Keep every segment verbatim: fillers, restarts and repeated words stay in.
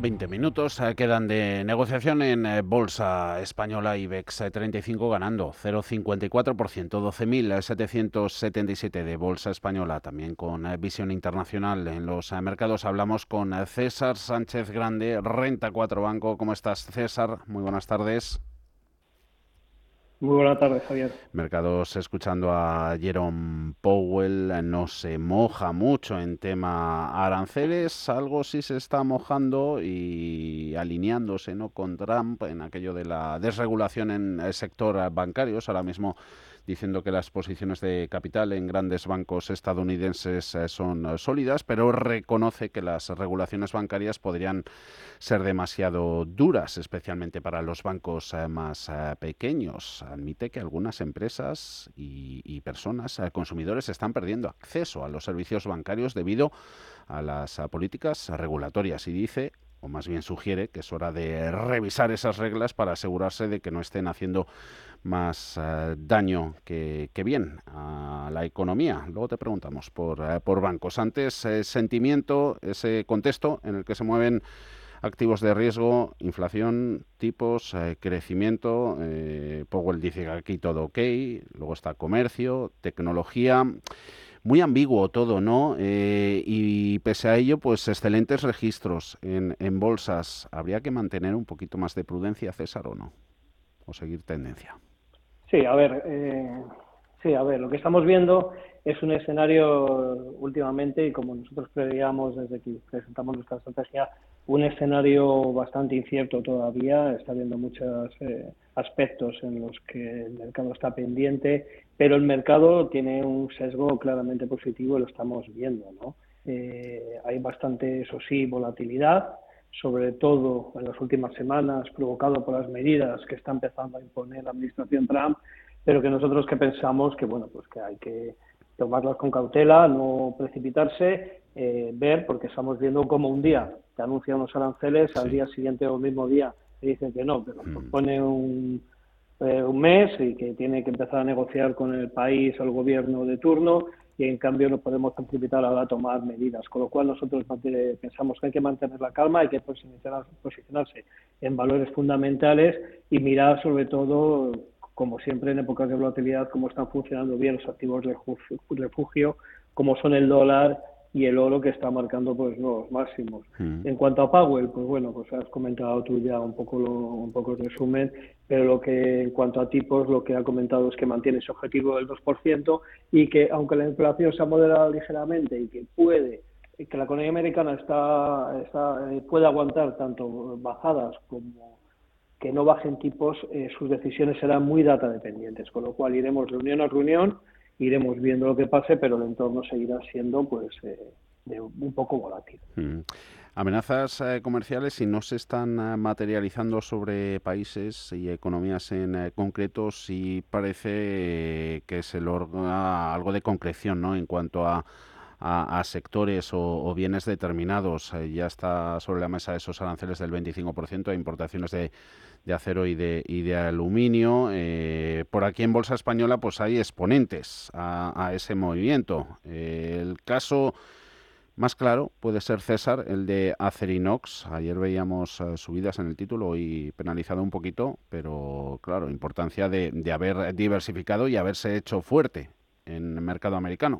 veinte minutos eh, quedan de negociación en eh, Bolsa Española. IBEX eh, treinta y cinco ganando cero coma cincuenta y cuatro por ciento, doce mil setecientos setenta y siete de Bolsa Española. También con eh, visión internacional en los eh, mercados. Hablamos con eh, César Sánchez Grande, Renta cuatro Banco. ¿Cómo estás, César? Muy buenas tardes. Muy buena tarde, Javier. Mercados escuchando a Jerome Powell, eh, no se moja mucho en tema aranceles, algo sí se está mojando y alineándose, ¿no?, con Trump en aquello de la desregulación en el sector bancario. Ahora mismo diciendo que las posiciones de capital en grandes bancos estadounidenses eh, son eh, sólidas, pero reconoce que las regulaciones bancarias podrían ser demasiado duras, especialmente para los bancos eh, más eh, pequeños. Admite que algunas empresas y, y personas, eh, consumidores, están perdiendo acceso a los servicios bancarios debido a las a políticas regulatorias, y dice, o más bien sugiere, que es hora de revisar esas reglas para asegurarse de que no estén haciendo más eh, daño que, que bien a la economía. Luego te preguntamos por, eh, por bancos. Antes, eh, sentimiento, ese contexto en el que se mueven activos de riesgo, inflación, tipos, eh, crecimiento. Eh, Powell dice que aquí todo ok. Luego está comercio, tecnología. Muy ambiguo todo, ¿no? Eh, y pese a ello, pues excelentes registros en, en bolsas. ¿Habría que mantener un poquito más de prudencia, César, o no? ¿O seguir tendencia? Sí, a ver, eh, sí, a ver, lo que estamos viendo es un escenario últimamente, y como nosotros preveíamos desde que presentamos nuestra estrategia, un escenario bastante incierto todavía. Está habiendo muchos eh, aspectos en los que el mercado está pendiente, pero el mercado tiene un sesgo claramente positivo y lo estamos viendo, ¿no? Eh, hay bastante, eso sí, volatilidad, sobre todo en las últimas semanas, provocado por las medidas que está empezando a imponer la administración Trump, pero que nosotros que pensamos que, bueno, pues que hay que tomarlas con cautela, no precipitarse, eh, ver, porque estamos viendo como un día te anuncian unos aranceles, al Sí. día siguiente o el mismo día te dicen que no, pero Mm. pone un, eh, un mes y que tiene que empezar a negociar con el país o el gobierno de turno, y en cambio no podemos precipitar ahora a tomar medidas, con lo cual nosotros pensamos que hay que mantener la calma, hay que posicionarse en valores fundamentales y mirar sobre todo, como siempre en épocas de volatilidad, cómo están funcionando bien los activos de refugio, como son el dólar y el oro, que está marcando pues nuevos máximos. Mm. En cuanto a Powell, pues bueno, pues has comentado tú ya un poco lo, un poco el resumen, pero lo que en cuanto a tipos, lo que ha comentado es que mantiene ese objetivo del dos por ciento, y que aunque la inflación se ha moderado ligeramente y que puede que la economía americana está, está puede aguantar tanto bajadas como que no bajen tipos, eh, sus decisiones serán muy data dependientes, con lo cual iremos reunión a reunión, iremos viendo lo que pase, pero el entorno seguirá siendo pues eh, de un poco volátil. Mm. Amenazas eh, comerciales, si no se están eh, materializando sobre países y economías en eh, concreto, sí parece eh, que se logra algo de concreción, ¿no?, en cuanto a, a, a sectores o, o bienes determinados. Eh, ya está sobre la mesa esos aranceles del veinticinco por ciento a importaciones de, de acero y de, y de aluminio. Eh, por aquí en Bolsa Española pues hay exponentes a, a ese movimiento. Eh, el caso más claro puede ser, César, el de Acerinox. Ayer veíamos uh, subidas en el título y penalizado un poquito, pero claro, importancia de, de haber diversificado y haberse hecho fuerte en el mercado americano.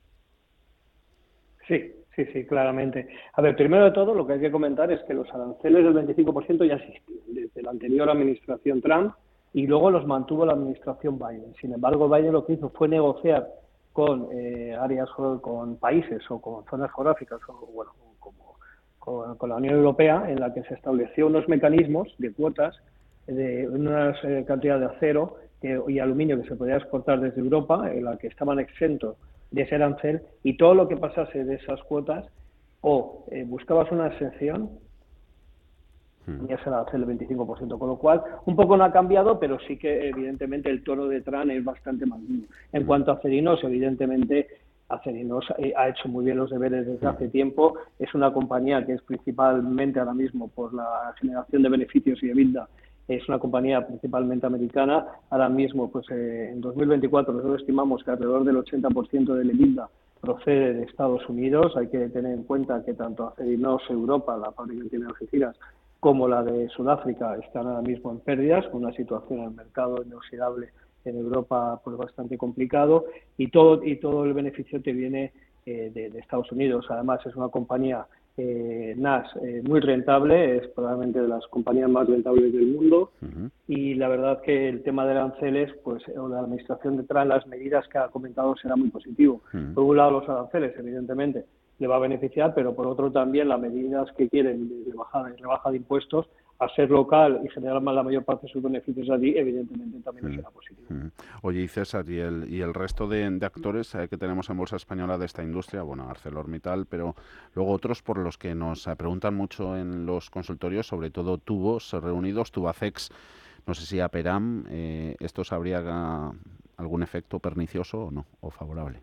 Sí, sí, sí, claramente. A ver, primero de todo, lo que hay que comentar es que los aranceles del veinticinco por ciento ya existían desde la anterior administración Trump, y luego los mantuvo la administración Biden. Sin embargo, Biden lo que hizo fue negociar con eh, áreas, con países o con zonas geográficas, o bueno, como con, con la Unión Europea, en la que se estableció unos mecanismos de cuotas de una eh, cantidad de acero eh, y aluminio que se podía exportar desde Europa, en la que estaban exentos de ese arancel, y todo lo que pasase de esas cuotas, o eh, buscabas una exención, ya se la hace el veinticinco por ciento, con lo cual un poco no ha cambiado, pero sí que evidentemente el tono de Trump es bastante más duro. En cuanto a Acerinox, evidentemente Acerinox ha hecho muy bien los deberes desde hace tiempo. Es una compañía que es principalmente ahora mismo por la generación de beneficios y EBITDA, es una compañía principalmente americana. Ahora mismo, pues eh, en dos mil veinticuatro nosotros estimamos que alrededor del ochenta por ciento del EBITDA procede de Estados Unidos. Hay que tener en cuenta que tanto Acerinox Europa, la fábrica que tiene Algeciras, como la de Sudáfrica están ahora mismo en pérdidas, con una situación en el mercado inoxidable en Europa pues bastante complicado, y todo y todo el beneficio te viene eh, de, de Estados Unidos. Además, es una compañía eh, N A S eh, muy rentable, es probablemente de las compañías más rentables del mundo. Uh-huh. Y la verdad que el tema de aranceles, pues o la administración detrás, las medidas que ha comentado, será muy positivo. Uh-huh. Por un lado, los aranceles, evidentemente, le va a beneficiar, pero por otro también las medidas que quieren de rebaja, de rebaja de impuestos, a ser local y generar más la mayor parte de sus beneficios allí, evidentemente también mm. será positivo. Mm. Oye, y César, ¿y el, y el resto de, de actores eh, que tenemos en Bolsa Española de esta industria? Bueno, ArcelorMittal, pero luego otros por los que nos eh, preguntan mucho en los consultorios, sobre todo tubos reunidos, Tubacex, no sé si Aperam, eh, ¿estos habría algún efecto pernicioso o no, o favorable?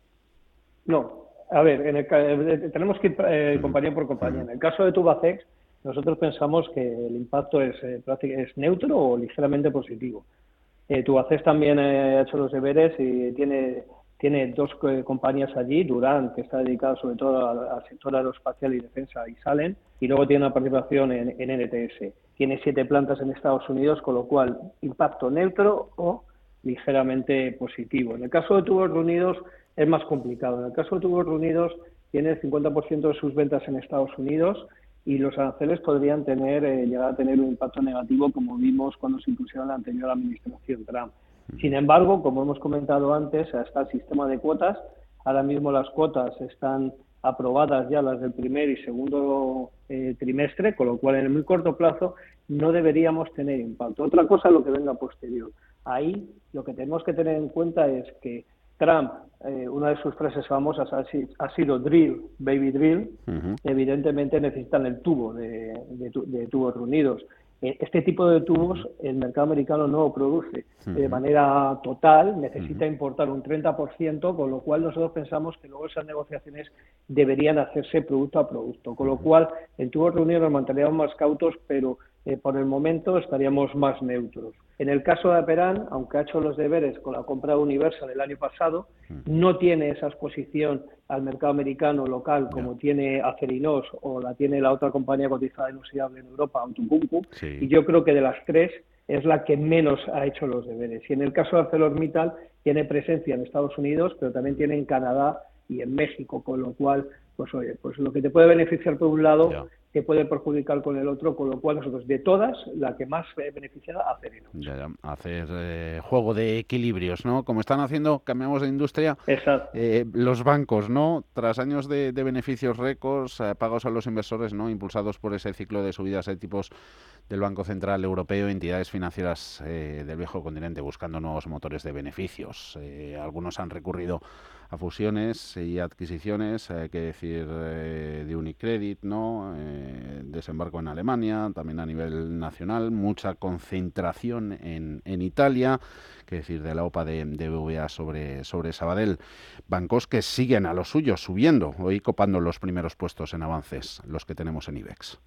No. A ver, en el, tenemos que ir eh, compañía por compañía. En el caso de Tubacex, nosotros pensamos que el impacto es, eh, es neutro o ligeramente positivo. Eh, Tubacex también eh, ha hecho los deberes y tiene, tiene dos eh, compañías allí, Durán, que está dedicada sobre todo al, al sector aeroespacial y defensa, y Salem, y luego tiene una participación en, en N T S. Tiene siete plantas en Estados Unidos, con lo cual impacto neutro o ligeramente positivo. En el caso de Tubos Reunidos es más complicado. En el caso de Tubos Reunidos tiene el cincuenta por ciento de sus ventas en Estados Unidos y los aranceles podrían tener eh, llegar a tener un impacto negativo, como vimos cuando se impusieron la anterior administración Trump. Sin embargo, como hemos comentado antes, está el sistema de cuotas. Ahora mismo las cuotas están aprobadas ya, las del primer y segundo eh, trimestre, con lo cual en el muy corto plazo no deberíamos tener impacto. Otra cosa es lo que venga posterior. Ahí lo que tenemos que tener en cuenta es que Trump, eh, una de sus frases famosas ha, ha sido drill, baby drill. Uh-huh. Evidentemente necesitan el tubo de, de, de tubos reunidos. Eh, este tipo de tubos uh-huh. el mercado americano no lo produce uh-huh. de manera total, necesita uh-huh. importar un treinta por ciento, con lo cual nosotros pensamos que luego esas negociaciones deberían hacerse producto a producto, con lo cual en tubos reunidos nos mantendríamos más cautos, pero eh, por el momento estaríamos más neutros. En el caso de Aperam, aunque ha hecho los deberes con la compra de Universal el año pasado, no tiene esa exposición al mercado americano local como yeah. tiene Acerinox o la tiene la otra compañía cotizada inoxidable en Europa, Outokumpu, sí. y yo creo que de las tres es la que menos ha hecho los deberes. Y en el caso de ArcelorMittal tiene presencia en Estados Unidos, pero también tiene en Canadá y en México, con lo cual, pues oye, pues lo que te puede beneficiar por un lado, yeah. te puede perjudicar con el otro, con lo cual nosotros, de todas, la que más beneficiada, Acerinox. Ya, ya, hacer eh, juego de equilibrios, ¿no? Como están haciendo, cambiamos de industria, eh, los bancos, ¿no? Tras años de, de beneficios récords, eh, pagos a los inversores, ¿no? Impulsados por ese ciclo de subidas de tipos del Banco Central Europeo, entidades financieras eh, del viejo continente buscando nuevos motores de beneficios. Eh, algunos han recurrido a fusiones y adquisiciones, hay que decir eh, de Unicredit, ¿no? Eh, desembarco en Alemania, también a nivel nacional, mucha concentración en, en Italia, que decir de la O P A de, de B B V A sobre, sobre Sabadell. Bancos que siguen a lo suyo, subiendo, hoy copando los primeros puestos en avances, los que tenemos en IBEX.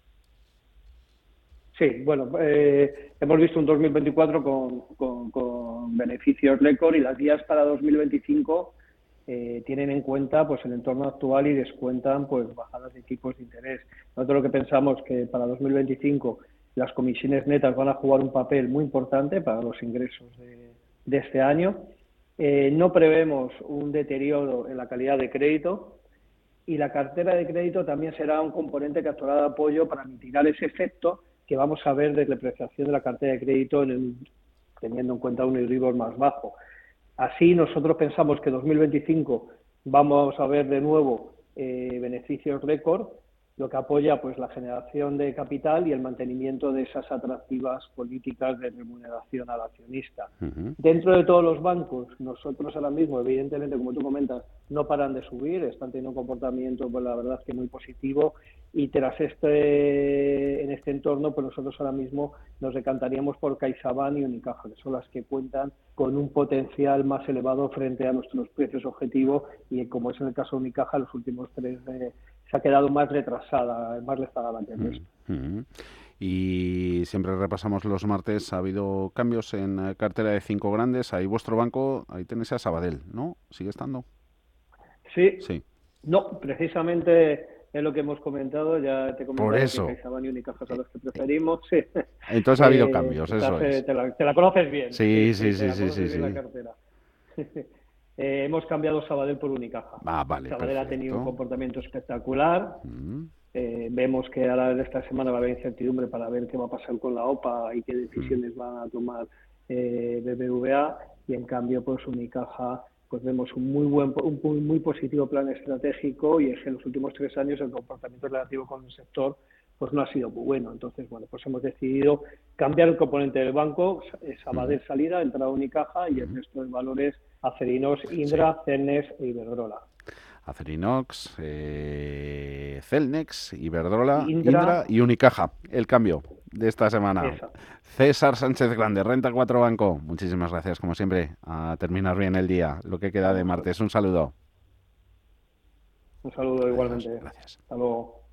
Sí, bueno, eh, hemos visto un dos mil veinticuatro con, con, con beneficios récord y las guías para dos mil veinticinco eh, tienen en cuenta pues el entorno actual y descuentan pues bajadas de tipos de interés. Nosotros lo que pensamos que para dos mil veinticinco las comisiones netas van a jugar un papel muy importante para los ingresos de, de este año. Eh, no prevemos un deterioro en la calidad de crédito y la cartera de crédito también será un componente que actuará de apoyo para mitigar ese efecto que vamos a ver de depreciación de la cartera de crédito en el, teniendo en cuenta un Euribor más bajo. Así, nosotros pensamos que dos mil veinticinco vamos a ver de nuevo eh, beneficios récord, lo que apoya pues la generación de capital y el mantenimiento de esas atractivas políticas de remuneración al accionista. Uh-huh. Dentro de todos los bancos, nosotros ahora mismo, evidentemente, como tú comentas, no paran de subir, están teniendo un comportamiento, pues la verdad que muy positivo, y tras este, en este entorno, pues nosotros ahora mismo nos decantaríamos por CaixaBank y Unicaja, que son las que cuentan con un potencial más elevado frente a nuestros precios objetivos, y como es en el caso de Unicaja, los últimos tres eh, se ha quedado más retrasada, más rezagada que el resto. Mm-hmm. Y siempre repasamos los martes, ha habido cambios en cartera de cinco grandes, ahí vuestro banco, ahí tenéis a Sabadell, ¿no? ¿Sigue estando? Sí, Sí, no, precisamente es lo que hemos comentado, ya te he por comentado que eso. CaixaBank y Unicaja son Eh, los que preferimos, sí. Entonces ha habido Eh, cambios, te, eso hace- es. te la, te la conoces bien, sí, Sí, sí, sí, te sí, la sí, conoces sí, bien la sí. cartera. Eh, hemos cambiado Sabadell por Unicaja. Ah, vale, Sabadell ha tenido un perfecto. comportamiento espectacular. Mm, Eh, vemos que ahora en esta semana va a haber incertidumbre para ver qué va a pasar con la OPA y qué mm. decisiones van a tomar eh, B B V A, y en cambio pues Unicaja pues vemos un muy buen un muy, muy positivo plan estratégico, y es que en los últimos tres años el comportamiento relativo con el sector pues no ha sido muy bueno. Entonces, bueno, pues hemos decidido cambiar el componente del banco, Ujú, Sabadell salida, entrada Unicaja, y el ujú. resto de valores Acerinos, Sí. Indra, Cernes e Iberdrola. Acerinox, eh, Celnex, Iberdrola, Indra, Indra y Unicaja. El cambio de esta semana. esa. César Sánchez Grande, Renta cuatro Banco. Muchísimas gracias, como siempre. A terminar bien el día, lo que A queda de vosotros. martes. Un saludo. Un saludo Adiós. igualmente. Gracias. Hasta luego.